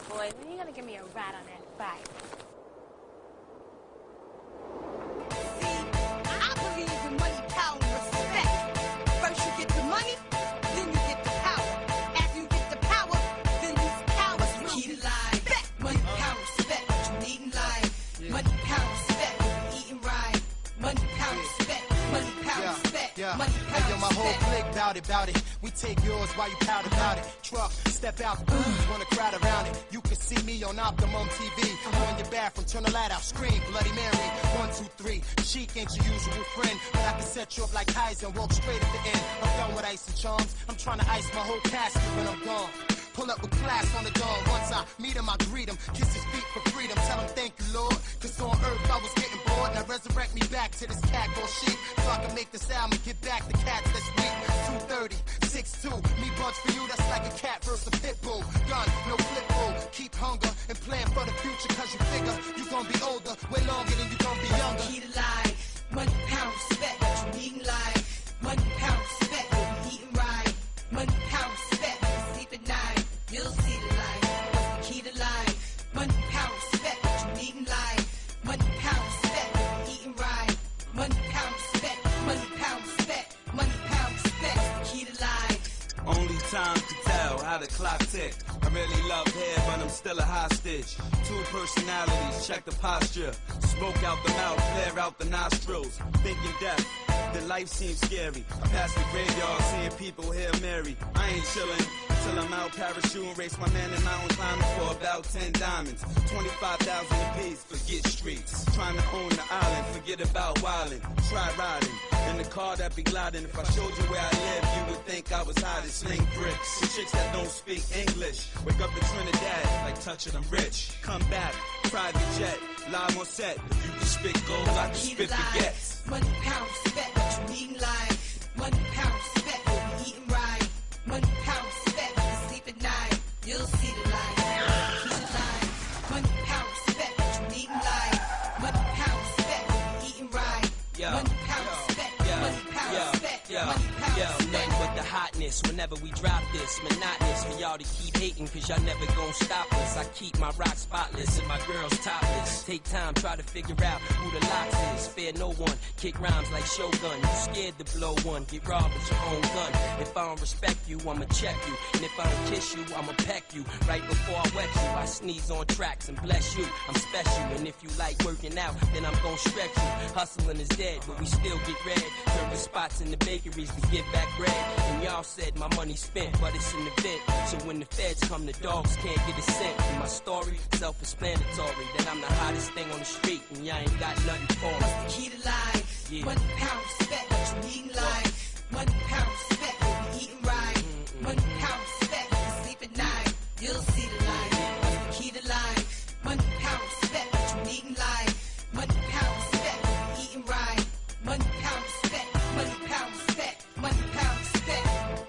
boys. When are you gonna give me a ride on that bike? I believe in money, power, and respect. First you get the money, then you get the power. After you get the power, then these cowards will be respect. Money, power, respect. What you need in life. Money, power, respect. What you eating right. Money, power, respect. Money, power, respect. Money, power, hey, yo, my whole clique bout it. We take yours while you pout about it. Truck, step out, wanna crowd around it. You can see me on Optimum TV. On your bathroom, turn the light out, scream Bloody Mary. 1, 2, 3. Chic ain't your usual friend, but I can set you up like Kaiser and walk straight at the end. I'm done with ice and charms. I'm trying to ice my whole casket when I'm gone. Pull up with class on the dawn. Once I meet him, I greet him. Kiss his feet for freedom. Tell him thank you, Lord. Cause on earth I was getting bored. Now resurrect me back to this cat or sheep. So I can make this album and get back the cats that's weak. 230, 6'2". Me buds for you, that's like a cat versus a pit bull. Gun, no flip bull. Keep hunger and plan for the future. Cause you figure you gonna be older way longer than you gonna be younger. Key to life. Money, power, respect. What you need in life. Money, power, respect. What we eating right. Money, power, respect. What we sleep at night. You'll see the light. What's the key to life? Money, power, respect. What you need in life. Money, power, respect. What we eating right. Money, power, respect. Money, power, respect. Money, power, respect. What's the key to life? Only time to tell how the clock tick. I really love hair, but I'm still a hostage. 2 personalities, check the posture. Smoke out the mouth, flare out the nostrils. Thinking death, then life seems scary. I pass the graveyard, seeing people Hail Mary. I ain't chillin' till I'm out parachuting. Race my man in mountain climbing for about 10 diamonds. 25,000 apiece, forget streets. Trying to own the island, forget about wildin'. Try riding in the car that be gliding. If I showed you where I live, you would think I was hiding. Sling bricks, the chicks that don't speak English. Wake up to Trinidad, like touching them rich. Come back, private jet, live on set. If you can spit gold, I can spit baguettes. Money, power, respect. What you need in life. Money, power, respect. What we eating right. Money, power, respect. What we sleep at night. You'll see the light. Key to life. Money, power, respect. What you need in life. Money, power, respect. What we eating right. Money, power, respect. Money, power, respect. Money, power, respect. Nothing but the hotness whenever we drop this. Monotonous for y'all to keep hating, cause y'all never gon' stop us. I keep my rock spotless and my girls topless. Take time, try to figure out who the locks is. Spare no one, kick rhymes like Shogun. You scared to blow one, get robbed with your own gun. If I don't respect you, I'ma check you. And if I don't kiss you, I'ma peck you. Right before I wet you, I sneeze on tracks and bless you. I'm special, and if you like working out, then I'm gon' stretch you. Hustling is dead, but we still get red. Serving spots in the bakeries to get back bread. And y'all said my money's spent, but it's in the vent. So when the feds come, the dogs can't get a cent. And my story, self-explanatory, that I'm the hottest thing on the street, and y'all ain't got nothing for me. What's the key to life? Money, power, respect. What you need in life. Money, power, respect. What we eating right. Money, power, respect. What we sleep at night. You'll see the light. What's the key to life? Money, power, respect. What you need in life. Money, power, respect. What we eating right. Money, power, respect. Money, power, respect. Money, power, respect.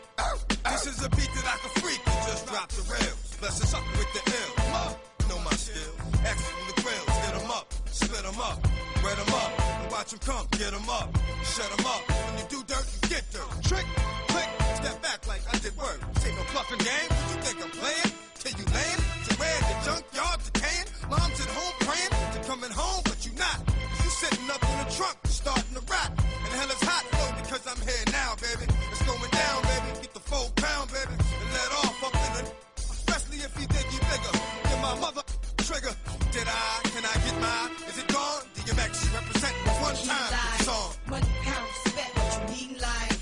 This is a beat that I can freak and just drop the rails. Bless us up with the ill. Know my skill. X from the grills. Hit 'em up. Split 'em up. Wet 'em up. And watch 'em come. Get 'em up. Shut 'em up. When you do dirt, you get dirt. Trick. Click. Step back like I did work. Take no bluffing game. What you think I'm playing? Till you land. To where the junkyard decaying. Mom's at home praying. To coming home, but you not. You sitting up in the trunk. Starting to rap. And hell is hot though because I'm here now, baby. It's going down, baby. Get the 4 pound, baby. And let off up in the. Especially if you think you bigger. Get my mother trigger. Did I? Can I get mine? Is it gone? DMX represent one time. Song. Money, power, respect. What you need in life.